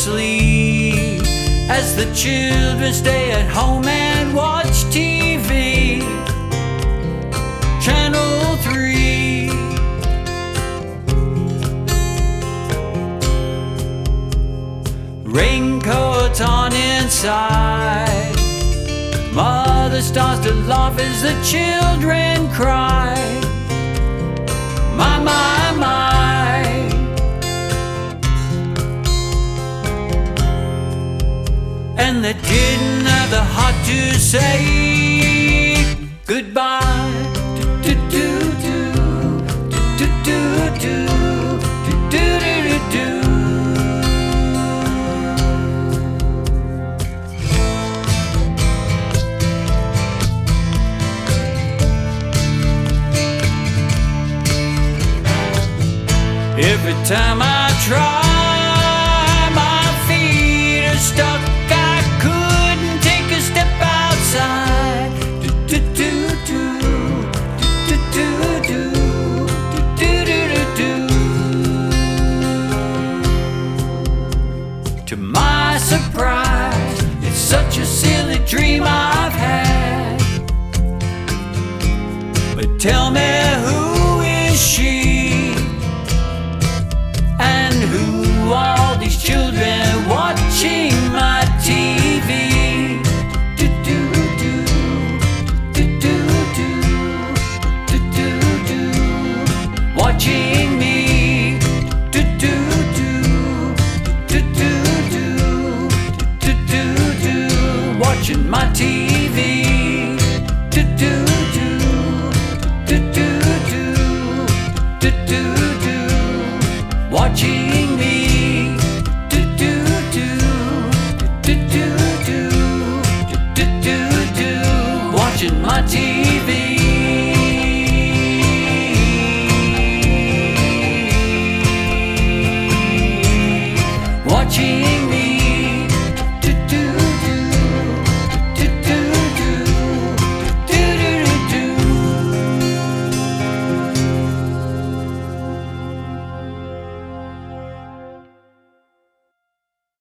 sleep as the children stay at home and watch TV. Channel 3. Raincoats on inside. Mother starts to laugh as the children cry. My, my, my. And they didn't have the heart to say goodbye. Do, do, do, do, do, do, do, do, do, do. Every time I try, my feet are stuck. I couldn't take a step outside. Do, do, do, do, do, do, do, do, do, do, do. To my surprise, it's such a silly dream I've had. But tell me, who is she? And who are all these children watching my TV? Do, do, do, do, do, do, do, do, do. Watching me. Do, do, do, do, do, do, do, do, do. Watching my TV. Do, do, do, do, do, do, do, do, do. Watching